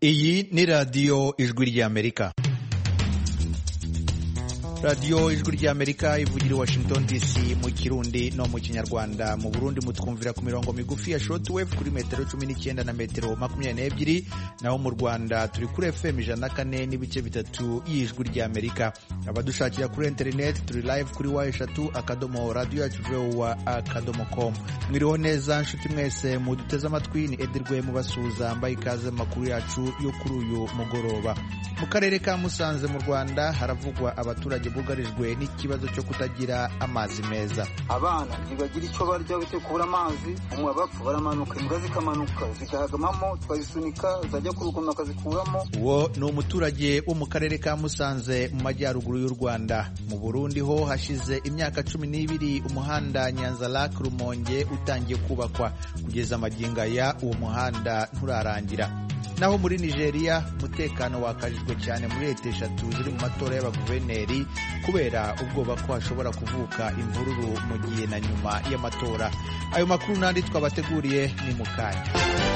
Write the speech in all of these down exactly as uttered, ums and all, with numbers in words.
Iyi ni radiyo ijwi ry'Amerika. radiyo ijwi ry'Amerika ivugira i Washington D C mu Kirundi no mu Kinyarwanda. Mu Burundi mutwumvira ku mirongo migufi ya shortwave kuri metero cumi n'icyenda na metero makumyabiri n'ebyiri, naho mu Rwanda turi kuri F M ijana na kane n'ibice bitatu y'ijwi ry'Amerika. Abadushakira kuri internet turi live kuri wa eshatu akadomo radio yacu voa akadomo com. Mwiriho neza nshuti mwese muduteze amatwi, ni Edirwe mubasuhuza mbaye ikaze makuru yacu yo kuri uyu mugoroba. Mu karere ka Musanze mu Rwanda haravugwa abaturage bugarijwe n'ikibazo cyo kutagira amazi meza. Abana ntibagira icyo barya bite kubura amazi, umwe bapfa baramanuka, imbwa zikamanuka zikahagamamo, twazisunika zajya ku rugomero akazikuramo. Uwo ni umuturage wo mu karere ka Musanze mu majyaruguru y'u Rwanda. Mu Burundi ho hashize imyaka cumi n'ibiri umuhanda Nyanza-Lac Rumonge utangiye kubakwa. Kugeza magingo aya uwo muhanda nturarangira. Naho muri Nigeria umutekano wakajijwe cyane muri leta eshatu ziri mu matora y'abaguverineri kubera ubwoba ko hashobora kuvuka imvururu mu gihe na nyuma y'amatora. Ayo makuru n'andi twabateguriye ni mu kanya.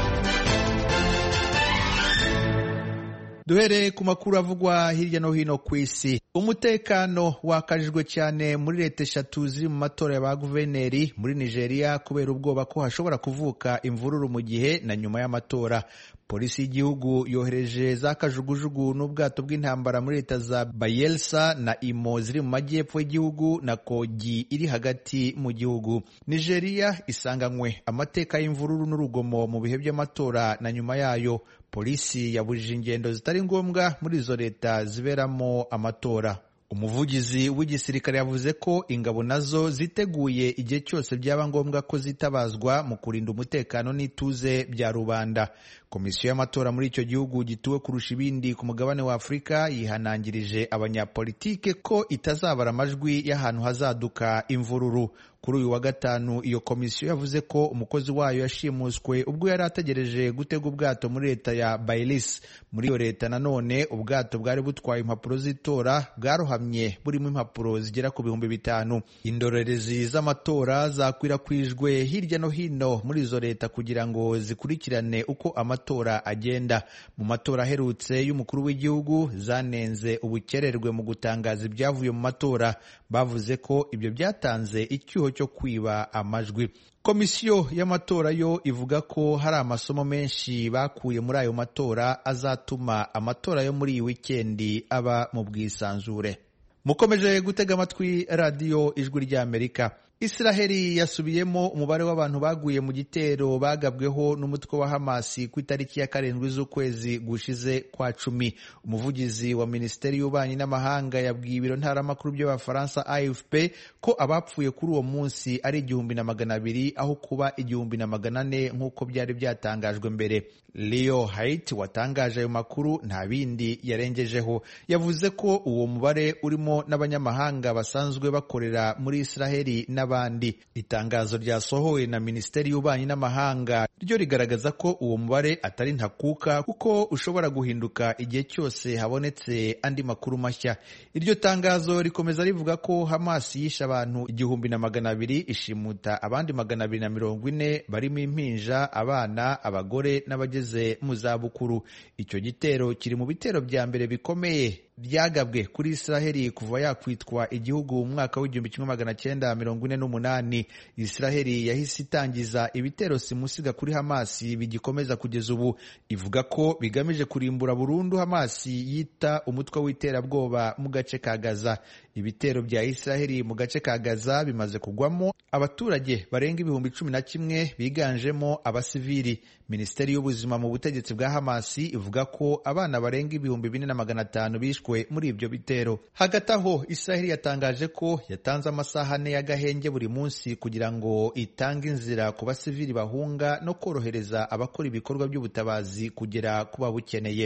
Duhere ku makuru avugwa hirya no hino ku isi. Umutekano wakajijwe cyane muri leta eshatu ziri mu matora y'abaguverineri muri Nigeria kubera ubwoba ko hashobora kuvuka imvururu mu gihe na nyuma y'amatora. Polisi y'igihugu yohereje za kajugujugu n'ubwato bw'intambara muri leta za Bayelsa na Imo ziri mu majyepfo y'igihugu na Kogi iri hagati mu gihugu. Nigeria isanganywe amateka y'imvururu n'urugomo mu bihe by'amatora na nyuma yayo. Polisi yabujije ingendo zitari ngombwa muri izo leta ziberamo amatora. Umuvugizi w'igisirikare yavuze ko ingabo nazo ziteguye igihe cyose byaba ngombwa ko zitabazwa mu kurinda umutekano n'ituze bya rubanda. Komisiyo y'amatora muri icyo gihugu gituwe kurusha ibindi ku mugabane wa Afurika yihanangirije abanyapolitike ko itazabara amajwi y'ahantu hazaduka imvururu. Kuri uyu wa gatanu iyo komisiyo yavuze ko umukozi wayo yashimuswe ubwo yari ategereje gutega ubwato muri leta ya Bayelsa. Muri iyo leta nanone ubwato bwari butwaye impapuro z'itora bwarohamye burimo impapuro zigera ku bihumbi bitanu. Indorerezi z'amatora zakwirakwijwe hirya no hino muri izo leta kugira ngo zikurikirane uko amatora agenda. Mu matora aherutse y'umukuru w'igihugu zanenze ubukererwe mu gutangaza ibyavuye mu matora. Bavuze ko ibyo byatanze icyuho cyo kwiba amajwi. Komisiyo y'amatora yo ivuga ko hari amasomo menshi bakuye muri ayo matora azatuma amatora yo muri iyi wikendi aba mu bwisanzure. Mukomeje gutega amatwi radiyo ijwi ry'Amerika. Israheli yasubiyemo umubare w'abantu baguye mu gitero bagabweho n'umutwe wa Hamasi ku itariki ya karindwi z'ukwezi gushize kwa cumi. Umuvugizi wa Minisiteri y'Ububanyi n'Amahanga yabwiye ibiro ntaramakuru by'Abafaransa A F P ko abapfuye kuri uwo munsi ari igihumbi na magana abiri aho kuba igihumbi na magana ane nk'uko byari byatangajwe mbere. Leo Haidt watangaje ayo makuru nta bindi yarengejeho. Yavuze ko uwo mubare urimo n'abanyamahanga basanzwe bakorera muri Israheli n'abandi. Itangazo ryasohowe na Minisiteri y'Ububanyi n'Amahanga ryo rigaragaza ko uwo mubare atari ntakuka kuko ushobora guhinduka igihe cyose habonetse andi makuru mashya. Iryo tangazo rikomeza rivuga ko Hamas yishe abantu igihumbi na magana abiri, ishimuta abandi magana abiri na mirongo ine barimo impinja, abana, abagore n'abageze mu zabukuru. Icyo gitero kiri mu bitero bya mbere bikomeye byagabwe kuri Israheli kuva yakwitwa igihugu mu mwaka w'igihumbi kimwe magana cyenda mirongo ine n'umunani. Israheli yahise itangiza ibitero simusiga kuri Hamasi bigikomeza kugeza ubu. Ivuga ko bigamije kurimbura burundu Hamasi yita umutwe w'iterabwoba mu gace ka Gaza. Ibitero bya Israheli mu gace ka Gaza bimaze kugwamo abaturage barenga ibihumbi cumi na kimwe biganjemo abasivili. Minisiteri y'Ubuzima mu butegetsi bwa Hamasi ivuga ko abana barenga ibihumbi bine na magana atanu bishwe muri ibyo bitero. Hagati aho Israheli yatangaje ko yatanze amasaha ane y'agahenge buri munsi kugira ngo itange inzira ku basivili bahunga no korohereza abakora ibikorwa by'ubutabazi kugera ku babukeneye.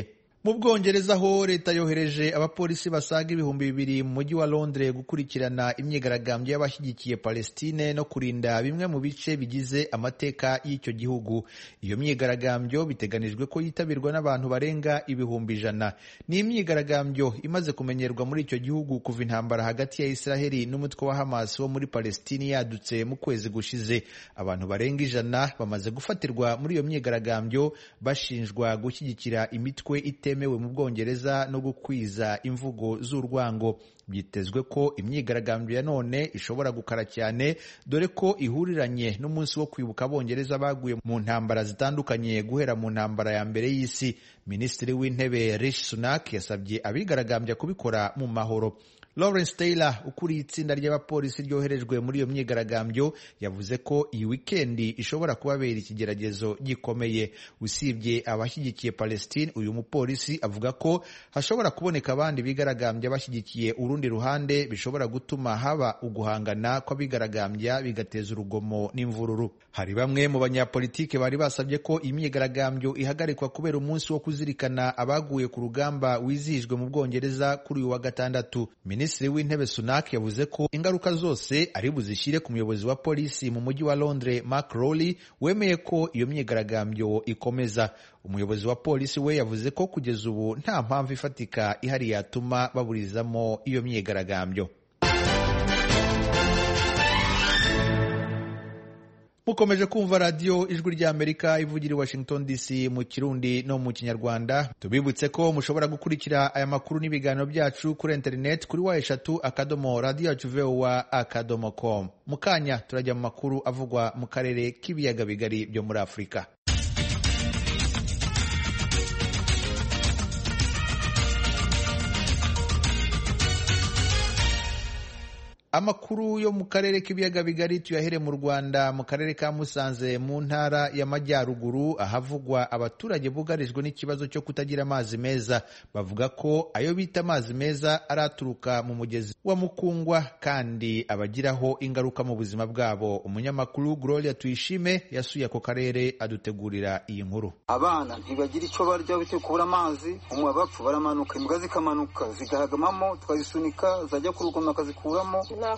Mu Bwongereza ho leta yohereje abapolisi basaga ibihumbi bibiri mu mujyi wa Londres gukurikirana imyigaragambyo y'abashyigikiye Palestine no kurinda bimwe mu bice bigize amateka y'icyo gihugu. Iyo myigaragambyo biteganijwe ko yitabirwa n'abantu barenga ibihumbi ijana. Ni imyigaragambyo imaze kumenyerwa muri icyo gihugu kuva intambara hagati ya Israeli n'umutwe wa Hamas wo muri Palestine yadutse mu kwezi gushize. Abantu barenga ijana bamaze gufatirwa muri iyo myigaragambyo bashinjwa gushyigikira imitwe ite mewe mu Bwongereza no gukwiza imvugo z'urwango. Byitezwe ko imyigaragambyo ya none ishobora gukara cyane dore ko ihuriranye n'umunsi wo kwibuka Abongereza baguye mu ntambara zitandukanye guhera mu ntambara ya mbere y'isi. Minisitiri w'Intebe Rishi Sunak yasabye abigaragambya kubikora mu mahoro. Lawrence Taylor ukuriye itsinda ry'abapolisi ryoherejwe muri iyo myigaragambyo yavuze ko iyi wikendi ishobora kubabera ikigeragezo gikomeye. Usibye abashyigikiye Palestine, uyu mupolisi avuga ko hashobora kuboneka abandi bigaragambya bashyigikiye urundi ruhande bishobora gutuma haba uguhangana kw'abigaragambya bigateza urugomo n'imvururu. Hari bamwe mu banyapolitike bari basabye ko imyigaragambyo ihagarikwa kubera umunsi wo kuzirikana abaguye ku rugamba wizihijwe mu Bwongereza kuri uyu wa gatandatu. Minisitiri w'Intebe Sunak yavuze ko ingaruka zose ari buzishyire ku muyobozi wa polisi mu mujyi wa Londres Mark Rowley wemeye ko iyo myigaragambyo ikomeza. Umuyobozi wa polisi we yavuze ko kugeza ubu nta mpamvu ifatika ihari yatuma baburizamo iyo myigaragambyo. Mukomeje kumva radio Ijwi ry'Amerika ivugira i Washington D C mu Kirundi no mu Kinyarwanda. Tubibutse ko mushobora gukurikira aya makuru n'ibiganiro byacu kuri internet kuri wa eshatu akadomo radio yacu voa akadomo com. Mukanya turajya mu makuru avugwa mu karere k'ibiyaga bigari byo muri Afrika. Amakuru yo mu karere k'ibiyaga bigari tuyahere mu Rwanda, mu karere ka Musanze mu ntara y'Amajyaruguru ahavugwa abaturage bugarijwe n'ikibazo cyo kutagira amazi meza. Bavuga ko ayo bita amazi meza araturuka mu mugezi wa Mukungwa kandi abagiraho ingaruka mu buzima bwabo. Umunyamakuru Gloria Tuyishime yasuye ako karere adutegurira iyi nkuru. Abana ntibagira icyo barya bitewe kubura amazi, umwe bapfu baramanuka, imbwa zikamanuka zigahagamamo, twazisunika zajya ku rugomero akazikuramo.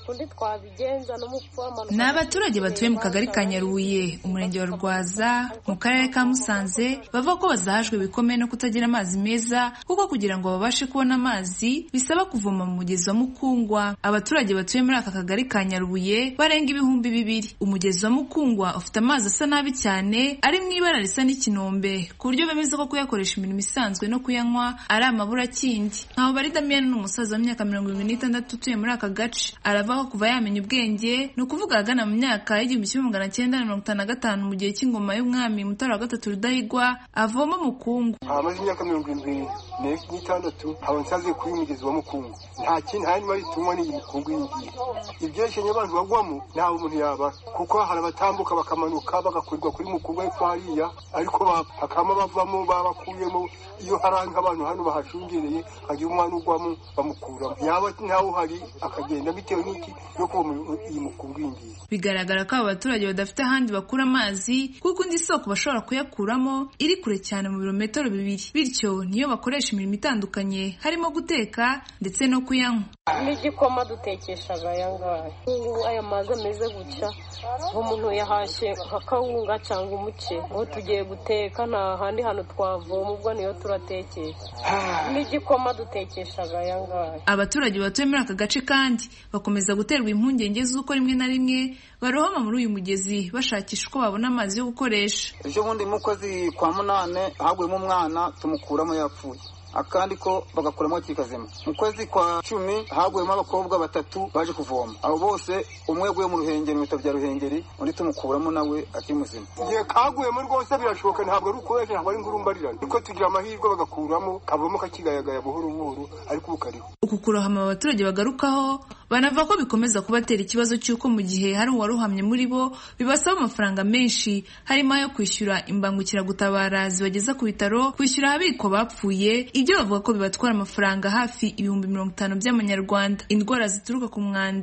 Ni abaturage batuye mu kagari ka Nyarubuye, umurenge wa Rwaza, mu karere ka Musanze, bavuga ko bazahajwe bikomeye no kutagira amazi meza kuko kugira ngo babashe kubona amazi bisaba kuvoma mu mugezi wa Mukungwa. Abaturage batuye muri aka kagari ka Nyarubuye barenga ibihumbi bibiri. Umugezi wa Mukungwa ufite amazi asa nabi cyane, ari mu ibara risa n'ikinombe, ku buryo bemeza ko kuyakoresha imirimo isanzwe no kuyanywa ari amaburakindi. Nkaho bari Damien n'umusaza w'imyaka mirongo irindwi n'itandatu utuye muri aka gace. Aravaho kuva yamenya ubwenge, ni ukuvuga agana mu myaka y'igihumbi kimwe magana cyenda mirongo itanu na gatanu mu gihe cy'ingoma y'umwami Mutara wa gatatu Rudahigwa, avoma Mukungwa. Amaze imyaka mirongo irindwi n'itandatu haba nsaze kuri umugezi wa Mukungwa. Nta kintu hanyuma ari tunywa n'iyi Mukungwa y'ingiye. Ibyeshenye abantu bagwamo ntawe umuntu yaba, kuko hari abatambuka bakamanuka bagakurwa kuri Mukungwa y'epfo hariya, ariko hakama bavamo babakuyemo. Iyo haranga abantu hano bahashungereye hagira umwana ugwamo bamukuramo, yaba ntawe uhari akagenda bitewe n'iki yo kuba iyi Mukungwa y'ingiye. Bigaragara ko aba baturage badafite ahandi bakura amazi kuko indi soko bashobora kuyakuramo iri kure cyane mu birometero bibiri, bityo niyo bakoresha imirimo itandukanye harimo guteka ndetse no kuyanywa. N'igikoma dutekeshaga ayangaya, aya mazi ameze gutya umuntu yahashye akawunga cyangwa umuce, ubu tugiye guteka nta handi hantu twavoma, ubwo niyo turatekesha. N'igikoma dutekeshaga ayangaya. Abaturage batuye muri aka gace kandi bakomeza guterwa impungenge z'uko rimwe na rimwe barohama muri uyu mugezi bashakisha uko babona amazi yo gukoresha. Ejo bundi mu kwezi kwa munane haguyemo umwana tumukuramo yapfuye, akandi ko bagakuramo kikazima. Mu kwezi kwa cumi haguyemo abakobwa batatu baje kuvoma, abo bose umwe guye mu Ruhengeri, mu bya Ruhengeri, undi tumukuramo nawe akimuzima. Igihe kaguyemo rwose birashoboka, ntabwo ari ukoresha, ntabwo ari ngurumbarirana, niko tugira amahirwe bagakuramo kavamo kakigayagaya buhoro buhoro, ariko bukariho. Uku kurohama abaturage bagarukaho banavuga ko bikomeza kubatera ikibazo cy'uko mu gihe hari uwaruhamye muri bo bibasaba amafaranga menshi, harimo ayo kwishyura imbangukiragutabara zibageza ku bitaro, kwishyura ahabikwa bapfuye, ibyo bavuga ko bibatwara amafaranga hafi ibihumbi mirongo itanu by'amanyarwanda. Indwara zituruka ku mwanda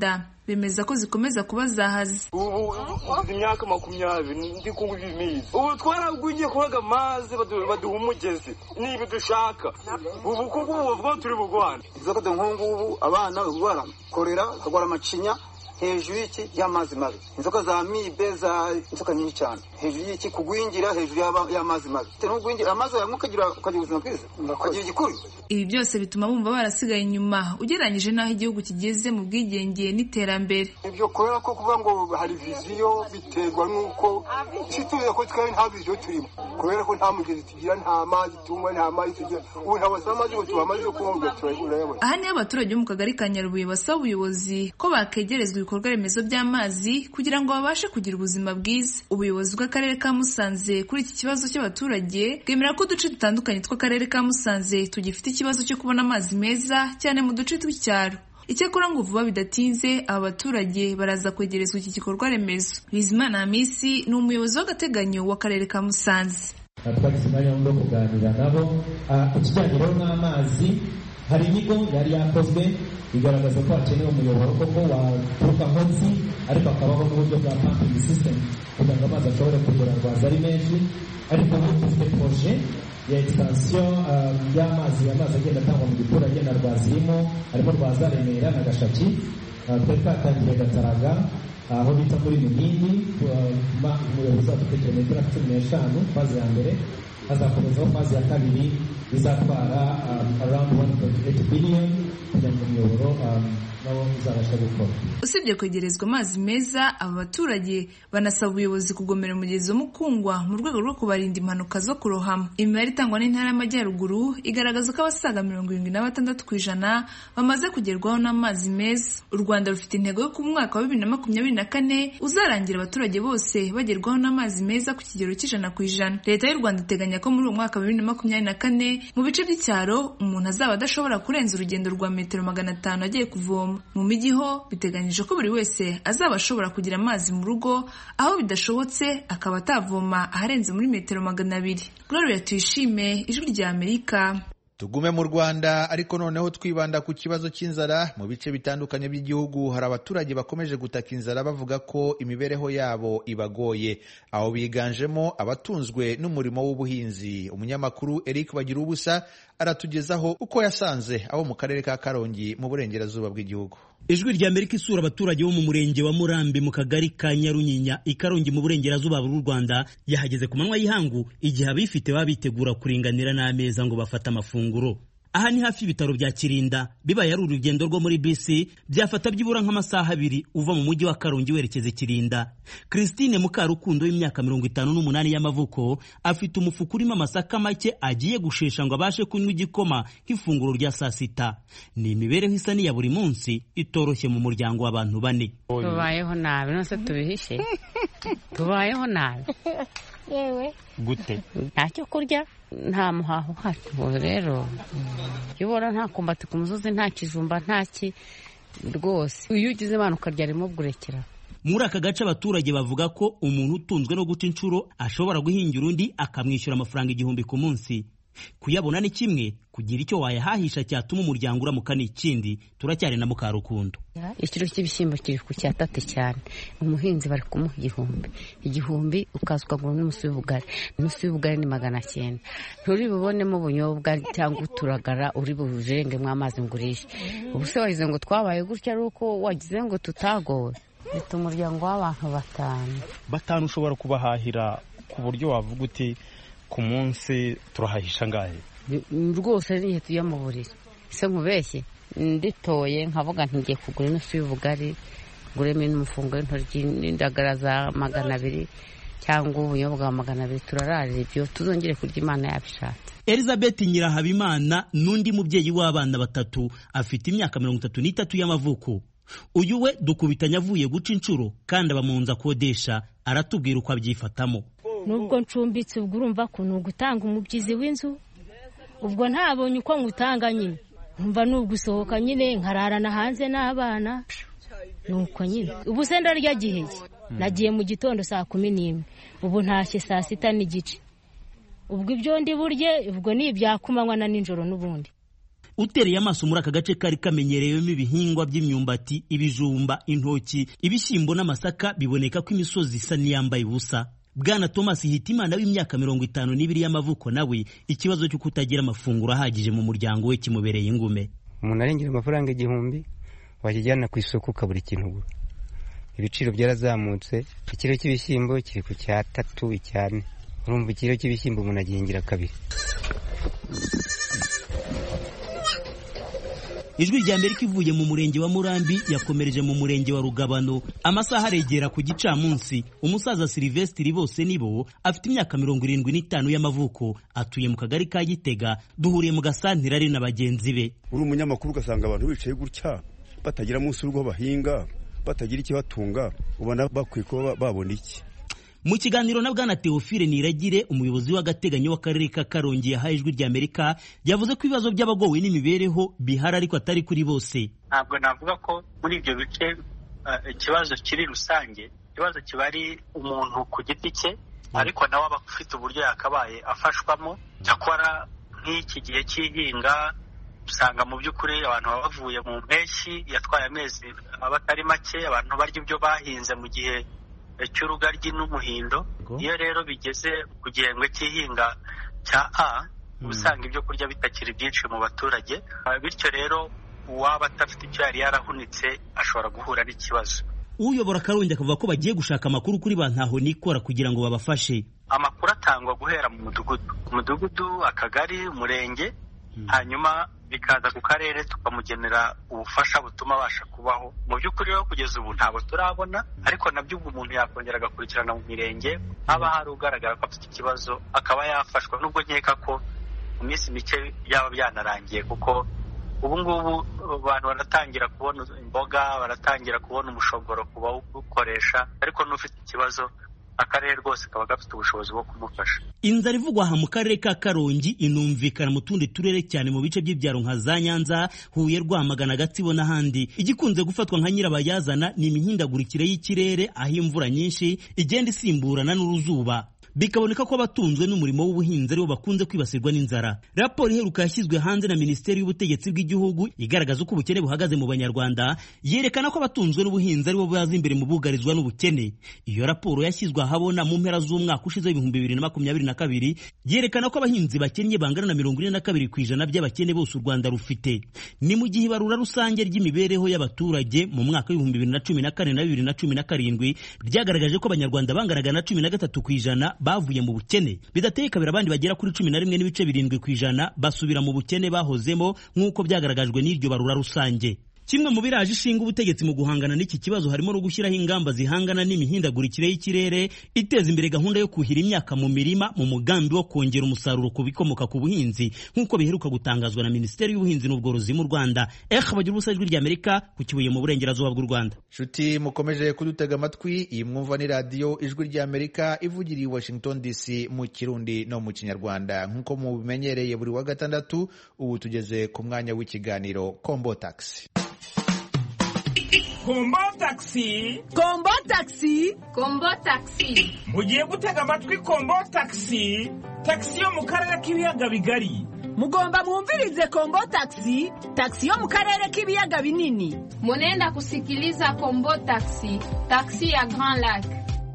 bemeza ko zikomeza kuba zahaze. Ubu imyaka makumyabiri ndi kunywa imizi, ubu twaragwingiye kubaga amazi baduha umugezi niba dushaka. Ubu kuko ubu turi bugwana inzoka de nkungu, abana barwara korera, barwara amacinya hejuru y'iki y'amazi mabi, inzoka za mibe, za inzoka nyinshi cyane hejuru y'iki kugwingira hejuru y'amazi mabi. Teno kugwingira amazi yawe mukagira ukagira ubuzima bwiza, ukagira igikuri. Ibi byose bituma bumva barasigaye inyuma ugereranyije n'aho igihugu kigeze mu bwigenge n'iterambere. Ibyo kubera ko kuvuga ngo hari viziyo biterwa n'uko situye ko twari nta viziyo turimo, kubera ko nta mugezi tugira, nta mazi tunywa, nta mazi tugira. Ubu nta wasamaje ngo tubamaze kumva turayibona. Aha ni abaturage bo mu kagari ka Nyarubuye basaba ubuyobozi ko bakegerezwa ibikorwa remezo by'amazi kugira ngo babashe kugira ubuzima bwiza. Ubuyobozi bw'akarere ka Musanze kuri iki kibazo cy'abaturage bwemera ko uduce dutandukanye tw'akarere ka Musanze tugifite ikibazo cyo kubona amazi meza cyane mu duce tw'icyaro. Icyakora ngo vuba bidatinze aba baturage baraza kwegerezwa iki gikorwa remezo. Bizimana Hamisi ni umuyobozi w'agateganyo w'akarere ka Musanze. Twagize umwanya wo kuganira nabo ku kijyanye n'amazi. Hari inyigo yari yakozwe igaragaza ko hakenewe umuyoboro koko waturuka munsi, ariko hakabaho n'uburyo bwa pumping system kugira ngo amazi ashobore kugera rwaza ari menshi. Ariko ubu dufite projet ya extension y'amazi amazi agenda atangwa mu giturage na Rwazirimo, harimo Rwaza, Remera na Gashaki. Twari twatangiye Gataraga aho bita muri Minini, umuyobozi afite kilometero cumi n'eshanu faze ya mbere, hazakomezaho faze ya kabiri izatwara around one point eight billion kugira ngo umuyoboro nabo uzabasha gukora. Usibye kwegerezwa amazi meza, aba baturage banasaba ubuyobozi kugomera umugezi wa Mukungwa mu rwego rwo kubarinda impanuka zo kurohama. Imibare itangwa n'Intara y'Amajyaruguru igaragaza ko abasaga mirongo irindwi na batandatu ku ijana bamaze kugerwaho n'amazi meza. U Rwanda rufite intego yo ku mwaka wa bibiri na makumyabiri na kane uzarangira abaturage bose bagerwaho n'amazi meza ku kigero cy'ijana ku ijana. Leta y'u Rwanda iteganya ko muri uwo mwaka wa bibiri na makumyabiri na kane mu bice by'icyaro umuntu azaba adashobora kurenza urugendo rwa metero magana atanu agiye kuvoma. Mu mijyi ho biteganyije ko buri wese azaba ashobora kugira amazi mu rugo, aho bidashobotse akaba atavoma aharenze muri metero magana abiri. Gloria Tuyishime, Ijwi rya Amerika. Tugume mu Rwanda ariko noneho twibanda ku kibazo cy'inzara. Mu bice bitandukanye by'igihugu hari abaturage bakomeje gutaka inzara bavuga ko imibereho yabo ibagoye, aho biganjemo abatunzwe n'umurimo w'ubuhinzi. Umunyamakuru Eric Bagirubusa aratugezaho uko yasanze abo mu karere ka Karongi mu burengerazuba bw'igihugu. Ijwi rya Amerika isura abaturage bo mu murenge wa Murambi mu kagari ka Nyarunyinya i Karongi mu burengerazuba bw'u Rwanda yahageze ku manywa y'ihangu igihe abifite babitegura kuringanira n'ameza ngo bafate amafunguro. Aha ni hafi y'ibitaro bya Kirinda, bibaye ari urugendo rwo muri bisi byafata byibura nk'amasaha abiri uva mu mujyi wa Karongi werekeze Kirinda. Christine Mukarukundo w'imyaka mirongo itanu n'umunani y'amavuko afite umufuka urimo amasaka make agiye gushesha ngo abashe kunywa igikoma nk'ifunguro rya saa sita. Ni imibereho isa n'iya buri munsi itoroshye mu muryango w'abantu bane. Tubayeho nabi nose tubihishe tubayeho nabi yewe gute ntacyo kurya nta muhaho uhari rero yibora nta kumbati ku musozi nta kijumba ntaki rwose iyo ugize imana ukarya arimo gurekera. Muri aka gace abaturage bavuga ko umuntu utunzwe no guca inshuro ashobora guhingira undi akamwishyura amafaranga igihumbi ku munsi. Kuyabona ni kimwe, kugira icyo wayahahisha cyatuma umuryango uramuka ni ikindi. Turacyari na Mukarukundo. Ikiro cy'ibishyimbo kiri ku cyatate cyane, umuhinzi bari kumuha igihumbi igihumbi ukazwa ngo n'umusi w'ubugari n'umusi w'ubugari ni magana cyenda. Nturi bubonemo ubunyobwa cyangwa uturagara uri bujengemo amazi ngurishe. Ubuse wagize ngo twabaye gutya ari uko wagize ngo tutagowe. Bita umuryango w'abantu batanu batanu ushobora kubahahira ku buryo wavuga uti ku munsi turahahisha ngahe rwose n'igihe tujya mu buriri se nkubeshye nditoye nkavuga ntigiye kugura inusu y'ubugari nguremo n'umufungo w'intoryi n'indagara za magana abiri cyangwa ubunyobwa bwa magana abiri turararira ibyo tuzongere kurya Imana yabishatse. Elizabeth Nyirahabimana n'undi mubyeyi w'abana batatu afite imyaka mirongo itatu n'itatu y'amavuko. Uyu we dukubitanya avuye guca inshuro kandi abamunza kodesha, aratubwira uko abyifatamo. Nubwo ncumbitse ubwo urumva ko nugutanga umubyizi w'inzu, ubwo ntabonye uko ngutanga nyine umva nugusohoka nyine nkararana hanze n'abana nuko nyine. Ubu se ndarya gihe nagiye mu gitondo saa kumi n'imwe ubu ntashye saa sita n'igice, ubwo ibyo ndi burye ubwo ni ibyakumanywa na ninjoro n'ubundi. Utereye amaso muri aka gace kari kamenyereyemo ibihingwa by'imyumbati, ibijumba, intoki, ibishyimbo n'amasaka, biboneka ko imisozi isa n'iyambaye ubusa. Bwana Thomas Hitimana w'imyaka mirongo itanu n'ibiri y'amavuko nawe ikibazo cyo kutagira amafunguro ahagije mu muryango we kimubereye ingume. Umuntu arengera amafaranga igihumbi wakijyana ku isoko ukabura ikintu ugura. Ibiciro byarazamutse, ikiro cy'ibishyimbo kiri ku cyatatu icyane. Urumva ikiro cy'ibishyimbo umuntu agihingira kabiri. Ijwi rya Amerika ivuye mu murenge wa Murambi yakomereje mu murenge wa Rugabano. Amasaha aregera ku gicamunsi, umusaza Silvestre bose nibo afite imyaka mirongo irindwi n'itanu y'amavuko, atuye mu kagari ka Gitega. Duhuriye mu gasantira ari na bagenzi be. Uri umunyamakuru ugasanga abantu bicaye gutya batagira munsi urwo bahinga, batagira ikibatunga, ubona bakwiye kuba babona iki? Mu kiganiro na Bwana Theophile Niragire, umuyobozi w'agateganyo w'akarere ka Karongi yahaye Ijwi rya Amerika, yavuze ko ibibazo by'abagowe n'imibereho bihari ariko atari kuri bose. Ntabwo navuga ko muri ibyo bice ikibazo kiri rusange, ikibazo kiba ari umuntu ku giti cye, ariko nawe aba afite uburyo yakabaye afashwamo. Cyakora nk'iki gihe cy'ihinga usanga mu by'ukuri abantu baba bavuye mu mpeshyi yatwaye amezi abatari make, abantu barya ibyo bahinze mu gihe cy'urugaryi n'umuhindo. Iyo rero bigeze ku gihembwe cy'ihinga cya A, usanga ibyo kurya bitakiri byinshi mu baturage, bityo rero uwaba atafite icyo yari yarahunitse ashobora guhura n'ikibazo. Uyobora Karongi akavuga ko bagiye gushaka amakuru kuri ba ntaho nikora kugira ngo babafashe. Amakuru atangwa guhera mu mudugudu, ku mudugudu, akagari, umurenge, hanyuma bikaza ku karere tukamugenera ubufasha butuma abasha kubaho. Mu by'ukuri rero kugeza ubu ntabwo turabona, ariko nabyo ubwo umuntu yakongera agakurikirana mu mirenge haba hari ugaragara ko afite ikibazo akaba yafashwa, nubwo nkeka ko mu minsi mike byaba byanarangiye, kuko ubu ngubu abantu baratangira kubona imboga, baratangira kubona umushogoro ku bawukoresha, ariko n'ufite ikibazo akarere rwose kaba gafite ubushobozi bwo kumufasha. Inzara ivugwa aha mu karere ka Karongi inumvikana mu tundi turere cyane mu bice by'ibyaro nka za Nyanza, Huye, Rwamagana, Gatsibo n'ahandi. Igikunze gufatwa nka nyirabayazana ni imihindagurikire y'ikirere, aho imvura nyinshi igenda isimburana n'uruzuba, bikaboneka ko abatunzwe n'umurimo w'ubuhinzi aribo bakunze kwibasirwa n'inzara. Raporo iheruka yashyizwe hanze na Minisiteri y'Ubutegetsi bw'Igihugu igaragaza uko ubukene buhagaze mu Banyarwanda, yerekana ko abatunzwe n'ubuhinzi aribo baza imbere mu bugarizwa n'ubukene. Iyo raporo yashyizwe ahabona mu mpera z'umwaka ushize w'ibihumbi bibiri na makumyabiri na kabiri, yerekana ko abahinzi bakennye bangana na mirongo ine na kabiri ku ijana by'abakene bose u Rwanda rufite. Ni mu gihe ibarura rusange ry'imibereho y'abaturage mu mwaka w'ibihumbi bibiri na cumi na kane na bibiri na cumi na karindwi ryagaragaje ko Abanyarwanda banganaga na cumi na gatatu ku ijana bavuye mu bukene, bidateye kabiri abandi bagera kuri cumi na rimwe n'ibice birindwi ku ijana basubira mu bukene bahozemo, nk'uko byagaragajwe n'iryo barura rusange. Kimwe mu biraje ishinga ubutegetsi mu guhangana n'iki kibazo harimo no gushyiraho ingamba zihangana n'imihindagurikire y'ikirere, iteza imbere gahunda yo kuhira imyaka mu mirima mu mugambi wo kongera umusaruro ku bikomoka ku buhinzi, nk'uko biheruka gutangazwa na Minisiteri y'Ubuhinzi n'Ubworozi mu Rwanda. Eh bagira ubusa Ijwi rya Amerika ku Kibuye mu burengerazuba bw'u Rwanda. Shuti mukomeje kudutega amatwi, iyi mwumva ni radio Ijwi rya Amerika ivugira i Washington D C mu Kirundi no mu Kinyarwanda. Nk'uko mubimenyereye buri wa gatandatu, ubu tugeze ku mwanya w'ikiganiro Kombo Taxi. Kombo Taxi, Kombo Taxi, Kombo Taxi. Mugiye gutega amatwi Kombo Taxi, taxi yo mu karere k'ibiyaga bigari. Mugomba mwumvirize Kombo Taxi, taxi yo mu karere k'ibiyaga binini. Munenda kusikiliza Kombo Taxi, taxi ya Grand Lac.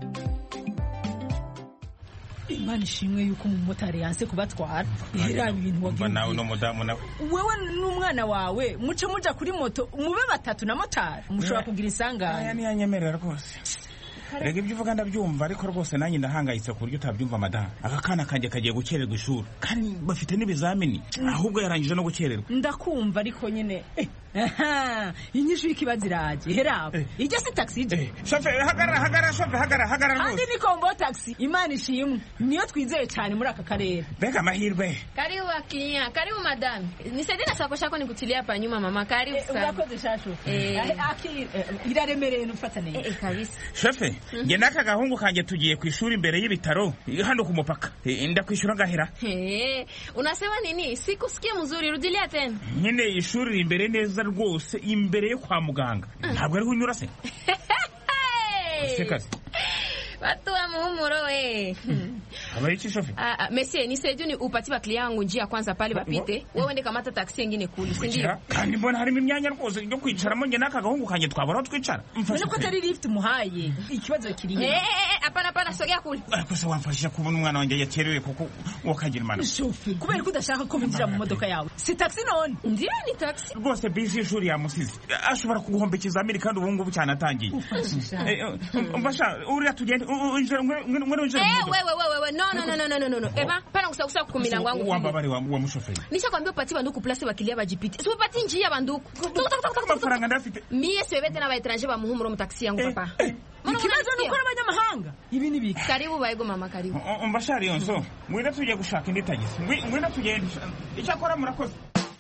Imana ishimwe yuko umumotari yanse kubatwara. Era ibintu wagiye. Nawe no mudamu nawe. Wewe n'umwana wawe muce muja kuri moto mube batatu na motari. Mushobora kugira isanganya. Aya ni yanyemerera rwose. Rege ibyo uvuga ndabyumva, ariko rwose nanjye ndahangayitse ku buryo utabyumva madamu. Aka kana kanjye kagiye gukererwa ishuri, kandi bafite n'ibizamini, ahubwo yarangije no gukererwa. Ndakumva ariko nyine aha inyishu y'ikibaziraje herabo ijya si taxi je chauffeur hagara hagara chauffeur hagara hagara rwose. Andi ni Kombo Taxi, Imana ishimwe niyo twizeye cyane muri aka karere. Bega mahirwe. Karibu akinya, karibu madam. Nisaidie na sako shako nikutilia hapa nyuma mama, karibu sana. Urakoze shashu. Eh akiri iraremereye nufata neza. Eh kabisa. Chauffeur, nge naka gahungu kanje tugiye ku ishuri imbere y'ibitaro hano ku mupaka. Ndakwishura gahera. Eh unasema nini? Sikusikia mzuri, rudilia tena. Nyine ishuri imbere neza rwose imbere yo kwa muganga. Ntabwo ari kunyura se. Sekazi. Watu wa muhumuro we. Habari shofi. Ah, Messi, nisaidie ni upatie ba client yangu njia kwanza pale bapite. Wewe ende kamata taxi nyingine kuli, si ndio? Kandi mbona harimo imyanya rwose yo kwicaramo nge naka gahungu kanje twabona twicara. Mbona ko atari lift muhaye? Ikibazo kiri he. Eh, hapana hapana, sogea kuli. Ariko se wamfashije kubona umwana wanjye yakerewe kuko wakagira imana. Shofi, kubera ko udashaka ko binjira mu modoka yawe. Si taxi none. Ndiyo ni taxi. Rwose bisi y'ishuri yamusize. Ashobora kuguhombekeza Amerika kandi ubu ngubu cyane atangiye. Mbasha uriya tugende ngwe unje. Eh, wewe wewe wewe no no no no no no. Eba, pana kusakusa kumina wangu. Wamba bari wa mushoferi. Nisha kwambia upati banduku place bakilia bajipite. Si upati njia banduku. Amafaranga ndafite. Mie sebete na ba étranger ba muhumuro mu taxi yangu papa. Ikibazo nuko n'abanyamahanga. Ibi ni biki? Karibu bayego mama karibu. Mbashari yonso. Mwira tuje gushaka indi tagisi. Mwira tugende. Icyakora murakoze.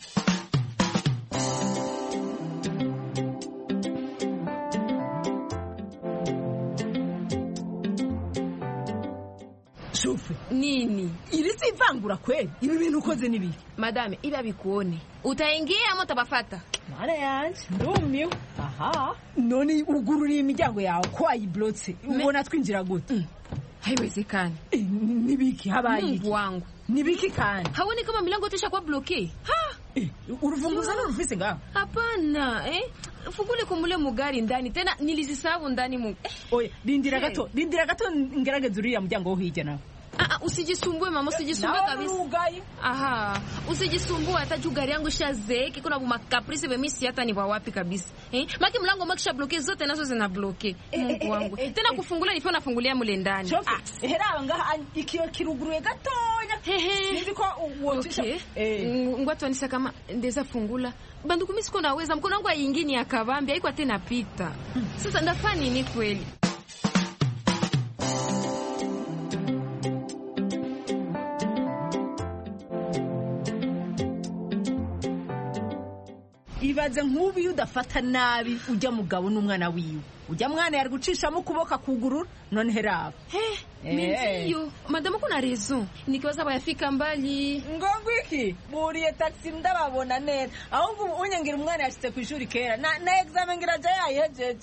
Shofe nini iri si ivangura kweli ibi bintu ukoze nibi madame iba bikuone utaingia ama utabafata mara yanje ndumiwe aha none ugururiye imiryango yawe ko ayiblotse ubona twinjira gute mm. haiwezekani e, nibiki habaye Mungu wangu nibiki kandi haoni kama milango yote ishakuwa bloke ha e, urufunguza no rufise ngaho hapana eh fungule kumule mugari ndani tena nilizisahau ndani mu eh. Oya lindira gato lindira gato ngerageza uriya muryango wo hirya nawe ah ah usijisumbue mama usijisumbue kabisa aha usijisumbue hata juu gari yangu shazeeki kuna buma caprice bemisi hata ni wapi kabisa eh maki mlango makisha bloke zote nazo zina bloke Mungu wangu tena kufungula nifo nafungulia mule ndani ah hera ngaha ikio kiruguruye gatonya hivi ko uwotisha eh ngwatu anisa kama ndeza fungula banduku mimi siko naweza mkono wangu aingini akabambi haiko tena pita sasa ndafanya nini kweli ibaze nk'ubu udafata nabi ujya mugabo n'umwana wiwe ujya mwana yari gucishamo kuboko kugurura none heraba eh Minziyo, madame kuna raison. Nikiwaza bayafika mbali. Ngongo iki? Buriye taxi ndababona neza. Ahubwo unyangira umwana yashitse ku ishuri kera. Na na examen ngiraje yayejeje.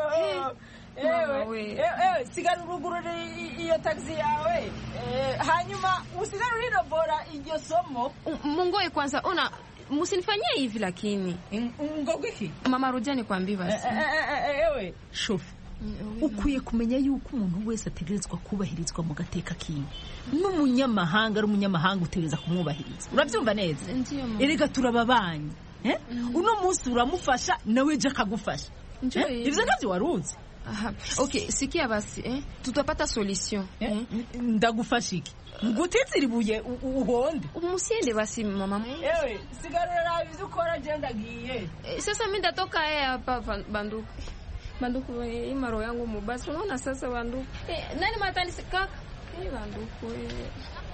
Ewe, ewe, sigara urugurure iyo taxi yawe. Hanyuma usigara urirobora iryo somo. Mungoye kwanza ona musinifanyie hivi lakini. Ngongo iki? Mama Rujani kwambi basi. Ewe, shofu. Ukwiye kumenya yuko umuntu wese ategerezwa kubahirizwa mu gateka kiwe n'umunyamahanga ari umunyamahanga utegereza kumwubahiriza urabyumva neza erega turababanye eh uno munsi uramufasha nawe je akagufasha ivyo navyo waruzi aha okay sikia basi eh tutapata solution eh ndagufasha iki ngutitsiribuye uhonde umusiende basi mama ewe sigarura ivyo ukora je ndagiye sasa mimi ndatoka hapa banduku banduku hii maro yangu mubasi unaona sasa banduku eh, nani matanisi kaka hii banduku eh.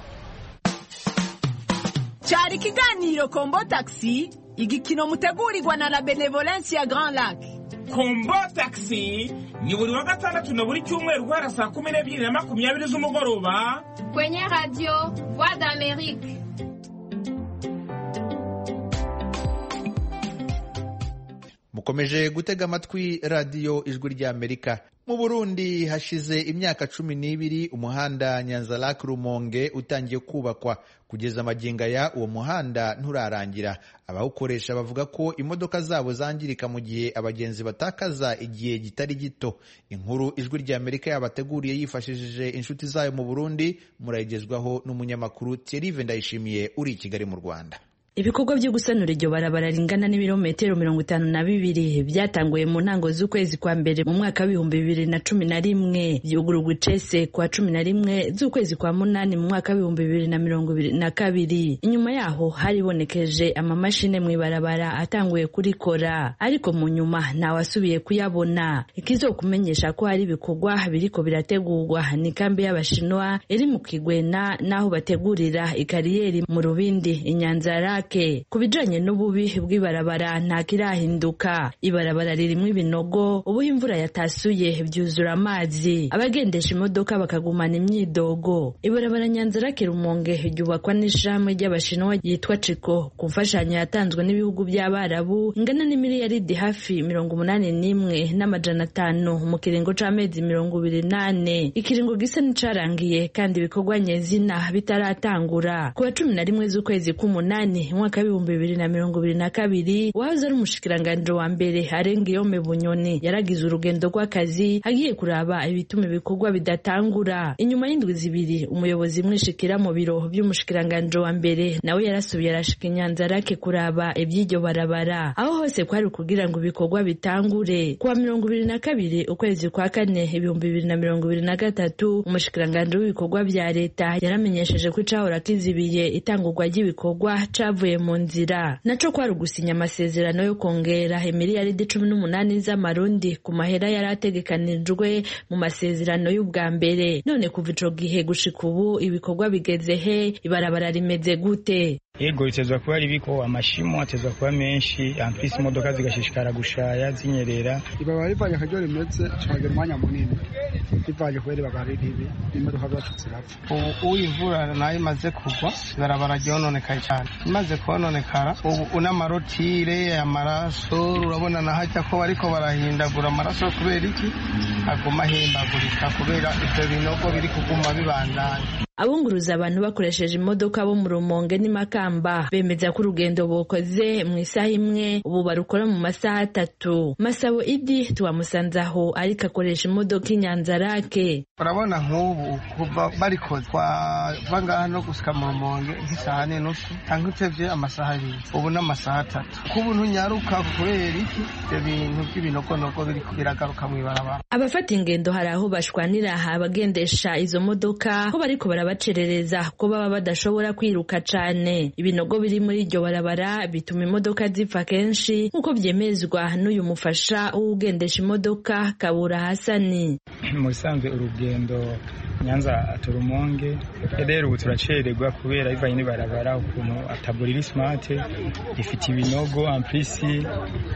Cyari kiganiro Kombo Taxi igikino mutegurirwa na la Benevolence ya Grand Lac. Kombo Taxi ni buri wa gatandatu na buri cyumweru guhera saa kumi n'ebyiri na makumyabiri z'umugoroba kwenye radio Voix d'Amérique. mukomeje gutega amatwi radiyo ijwi ry'Amerika. Mu Burundi hashize imyaka cumi n'ibiri umuhanda Nyanza-Lac Rumonge utangiye kubakwa. Kugeza maginga ya uwo muhanda nturarangira. Abawukoresha bavuga ko imodoka zabo zangirika mu gihe abagenzi batakaza igihe gitari gito. Inkuru ijwi ry'Amerika yabateguriye yifashishije inshuti zayo mu Burundi murayigezwaho n'umunyamakuru Thierry Ndayishimiye uri i Kigali mu Rwanda. Ibikorwa byo gusanura iryo barabara ringana n'ibirometero mirongo itanu na bibiri byatanguye mu ntango z'ukwezi kwa mbere mu mwaka w'ibihumbi bibiri na cumi na rimwe byugururwa icese kwa cumi na rimwe z'ukwezi kwa munani mu mwaka w'ibihumbi bibiri na mirongo ibiri na kabiri. Inyuma yaho haribonekeje amamashine mu ibarabara atanguye kurikora ariko mu nyuma ntawasubiye kuyabona. Ikizokumenyesha ko hari ibikorwa biriko birategurwa ni kambi y'abashinwa iri mu Kigwena naho bategurira ikariyeri mu Rubindi Inyanza Nyanzarake. Ku bijanye n'ububi bw'ibarabara nta kirahinduka, ibarabara ririmwo ibinogo, ubu imvura yatasuye byuzura amazi, abagendesha imodoka bakagumana imyidogo. Ibarabara Nyanzarake Rumonge ryubakwa n'ishirahamwe ry'Abashinwa yitwa Triko ku mfashanyo yatanzwe n'ibihugu by'Abarabu ingana n'imiliyaridi hafi mirongo umunani n'imwe n'amajana atanu mu kiringo c'amezi mirongo ibiri nane. Ikiringo gisa n'icarangiye kandi ibikorwa nyezina bitaratangura. Ku wa cumi na rimwe z'ukwezi k'umunani umwaka w'ibihumbi bibiri na mirongo ibiri na kabiri wahoze ari umushikiranganji wa mbere Arengiyome Bunyoni yaragize urugendo rw'akazi agiye kuraba ibituma ibikorwa bidatangura. Inyuma y'indwi zibiri umuyobozi mwishikira mu biro by'umushikiranganji wa mbere nawe yarasubiye arashika Nyanzarake kuraba iby'iryo barabara, aho hose kwari kugira ngo ibikorwa bitangure. Ku wa mirongo ibiri na kabiri ukwezi kwa kane ibihumbi bibiri na mirongo ibiri na gatatu umushikiranganji w'ibikorwa bya leta yaramenyesheje ko icahora kizibiye itangurwa ry'ibikorwa cavuye mu nzira, naco kwari ugusinya amasezerano yo kongera imiliyaridi cumi n'umunani z'amarundi ku mahera yari ategekanijwe mu masezerano y'ubwa mbere. None kuva ico gihe gushika ubu ibikorwa bigeze he? Ibarabara rimeze gute? Ego itezwa kuba ribiko amashimo atezwa kuba menshi, ampisi imodoka zigashishikara gushaya zinyerera. Ibaba rivanye akaryo rimeze cagera umwanya munini, rivanye kubera ibaba ribi imodoka zatutse rapfa. Ubu imvura nayo imaze kugwa ibarabara ryononekaye cyane, imaze kononekara ubu n'amarotire amaraso urabona nahajya ko bariko barahindagura amaraso kubera iki aguma ahembagurika kubera ivyo binogo biri kuguma bibandanya. Abunguruza abantu bakoresheje imodoka bo mu Rumonge n'Imakamba bemeza ko urugendo bokoze mu isaha imwe ubu barukora mu masaha atatu. Masabo Idi tuwamusanze aho ariko akoresha imodoka Nyanzarake. Urabona nk'ubu kuva barikoze twava ngaha no gusika mu Rumonge nk'isaha n'inusu cyangwa utevye amasaha abiri ubu n'amasaha atatu. Kubu ntunyaruka kubera iki ibyo bintu by'ibinogonogo biri biragaruka mu ibarabara. Abafata ingendo hari aho bashwanira abagendesha izo modoka ko bariko bacerereza ko baba badashobora kwiruka cane. Ibinogo biri muri iryo barabara bituma imodoka zipfa kenshi nkuko byemezwa n'uyu mufasha w'ugendesha imodoka Kabura Hasani. Mu bisanzwe urugendo Nyanza Rumonge rero ubu turacererwa kubera ivanye n'ibarabara ukuntu ataburiri smart ifite ibinogo amplisi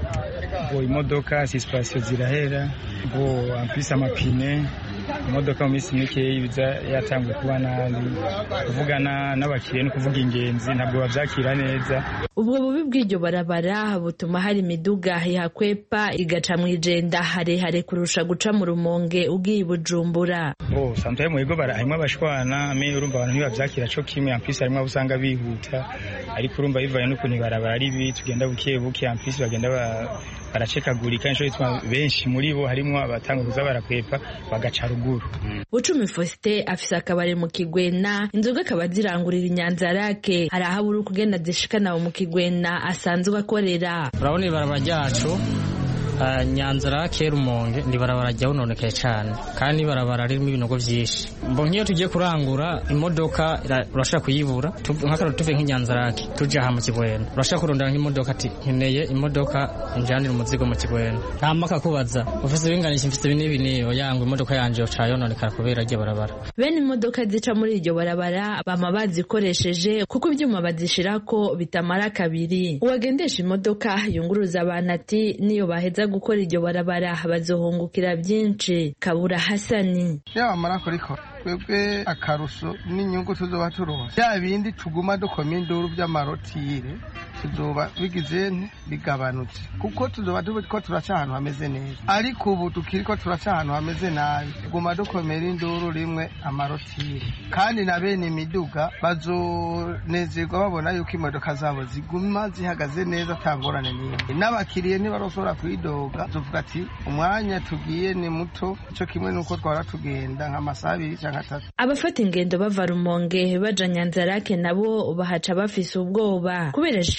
bo imodoka suspension zirahera bo amplisi amapine imodoka mu minsi mike ibiza yatanguye kuba nabi kuvugana n'abakiriya no kuvuga ingenzi ntabwo bavyakira neza. Ubwo bubi bw'iryo barabara butuma hari imiduga yakwepa igaca mwijenda harehare kurusha guca mu Rumonge ugiye Bujumbura. Oh santaye mu ego barahimwe abashwana me urumva abantu ntibavyakira cyo kimwe ampisi harimo abusanga bihuta ariko urumva bivanye n'ukuntu ibarabara ari bi tugenda buke buke ampisi bagenda ba baracekagurika insho yitwa benshi muri bo harimo abatanguza barakwepa bagaca ruguru. Bucumi Faustin afise akabare mu Kigwena inzoga akaba zirangurira Nyanzarake hari aho buri kugenda zishikana mu Kigwena asanzwe akorera. Urabona ibarabara ryacu Uh, Nyanzarake Rumonge ndi barabara jya unonekaye cyane kandi barabara ririmo ibinogo byinshi. Mbo nkiyo tugiye kurangura imodoka urashaka kuyibura nk'akaro tuve nk'Inyanzarake tujya ha mu Kigwena urashaka kurondana nk'imodoka ati nkeneye imodoka injanira umuzigo mu Kigwena ntamaka kubaza ufise binganisha mfite bine bine yangu imodoka yanje ocayo nonekara kubera rye barabara. Bene imodoka zica muri iryo barabara bama bazikoresheje kuko ibyuma bazishirako bitamara kabiri. Uwagendesha imodoka yunguruza abantu ati niyo baheza gukora iryo barabara bazohungukira byinshi. Kabura Hasani yaba marako riko twebwe akaruso n'inyungu tuzoba turonse ya bindi tuguma dukoma induru by'amarotire tuzoba bigize bigabanutse kuko tuzoba ko turaca ahantu hameze neza ariko ubu tukiriko turaca ahantu hameze nabi tuguma dukomera induru rimwe amarotire kandi na bene imiduga bazonezerwa babona yuko imodoka zabo ziguma zihagaze neza atangorane n'imwe n'abakiriye ntibarosora kwidoga tuvuga ati umwanya tugiye ni muto cyo kimwe nuko twara tugenda nk'amasaha abiri cyangwa atatu. Abafata ingendo bava Rumonge baja Nyanzarake nabo bahaca bafise ubwoba kubera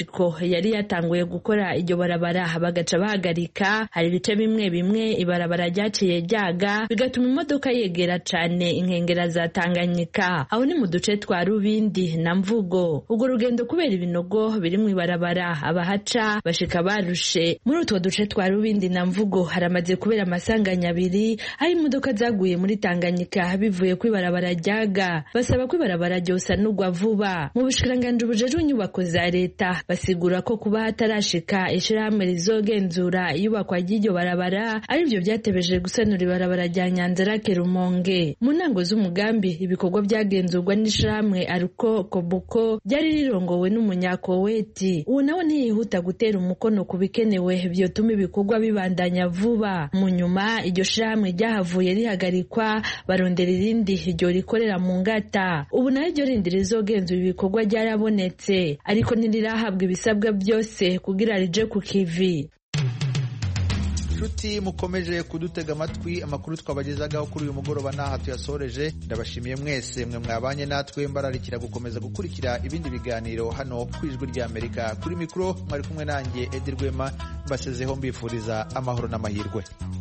amategeko yari yatanguye gukora iryo barabara bagaca bahagarika, hari ibice bimwe bimwe ibarabara ryaciye ryaga bigatuma imodoka yegera cane inkengera za Tanganyika. Aho ni mu duce twa Rubindi na Mvugo. Ubwo rugendo kubera ibinogo biri mu ibarabara abahaca bashika barushe. Muri utwo duce twa Rubindi na Mvugo haramaze kubera amasanganya abiri aho imodoka zaguye muri Tanganyika bivuye ku ibarabara ryaga. Basaba ko ibarabara ryosanurwa vuba. Mu bushikiranganji bujejwe inyubako za leta basigura ko kuba hatarashika ishirahamwe rizogenzura iyubakwa ry'iryo barabara ari byo byatebeje gusanura ibarabara rya Nyanza-Lac Rumonge. Mu ntango z'umugambi ibikorwa byagenzurwa n'ishirahamwe Aruko Kobuko byari rirongowe n'umunyakoweti. Uwo nawe ntiyihuta gutera umukono ku bikenewe byotuma ibikorwa bibandanya vuba. Mu nyuma iryo shirahamwe ryahavuye rihagarikwa barondera irindi ryo rikorera mu ngata. Ubu nayo ryo rindi rizogenzura ibikorwa ryarabonetse ariko ntirirahabwa ibisabwa byose kugira rije ku kivi. Nshuti mukomeje kudutega amatwi, amakuru twabagezagaho kuri uyu mugoroba naha tuyasoreje. Ndabashimiye mwese mwe mwabanye natwe, mbararikira gukomeza gukurikira ibindi biganiro hano ku Ijwi rya Amerika. Kuri mikro mwari kumwe nanjye Edi Rwema, mbasezeho mbifuriza amahoro n'amahirwe.